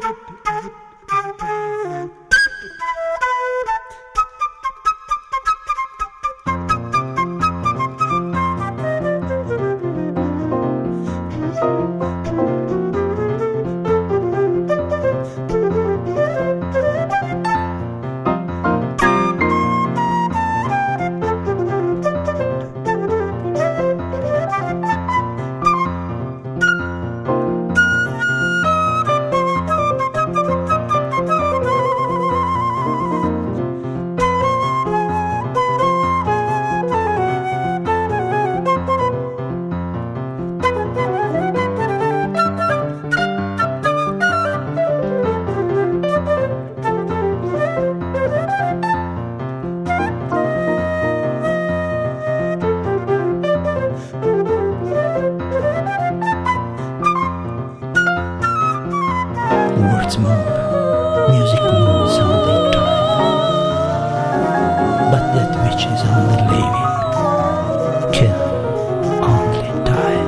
Words move, music moves on their time, but that which is only living can only die.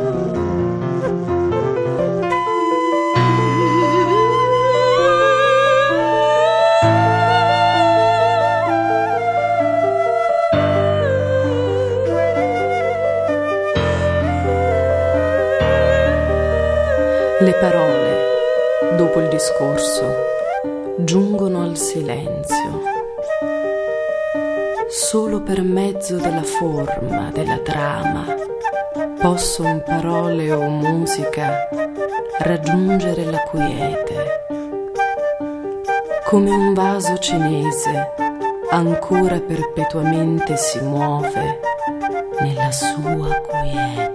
Le parole, dopo il discorso, giungono al silenzio. Solo per mezzo della forma, della trama, possono parole o musica raggiungere la quiete. Come un vaso cinese ancora perpetuamente si muove nella sua quiete.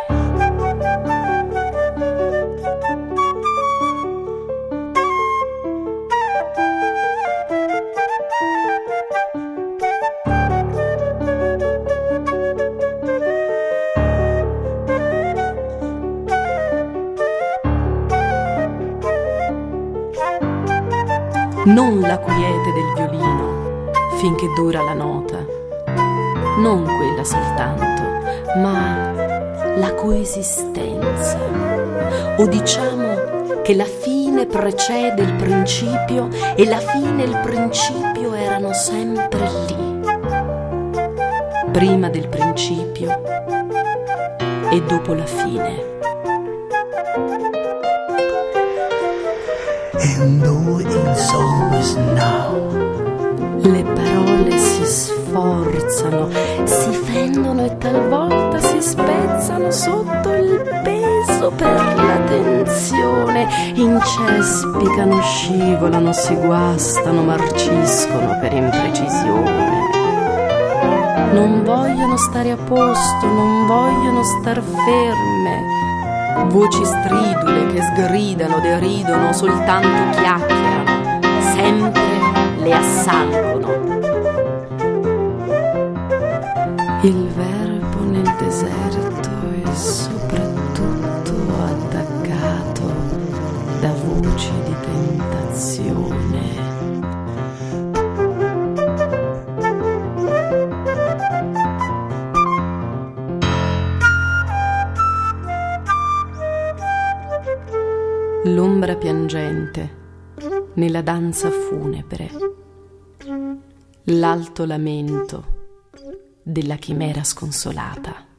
Non la quiete del violino finché dura la nota, non quella soltanto, ma la coesistenza. O diciamo che la fine precede il principio e la fine e il principio erano sempre lì, prima del principio e dopo la fine. And though it's always now, le parole si sforzano, si fendono e talvolta si spezzano sotto il peso per la tensione, incespicano, scivolano, si guastano, marciscono per imprecisione. Non vogliono stare a posto, non vogliono star ferme. Voci stridule che sgridano, deridono, soltanto chiacchierano, sempre le assalgono. Il verbo nel deserto è soprattutto attaccato da voci di tentazione. L'ombra piangente nella danza funebre, l'alto lamento della chimera sconsolata.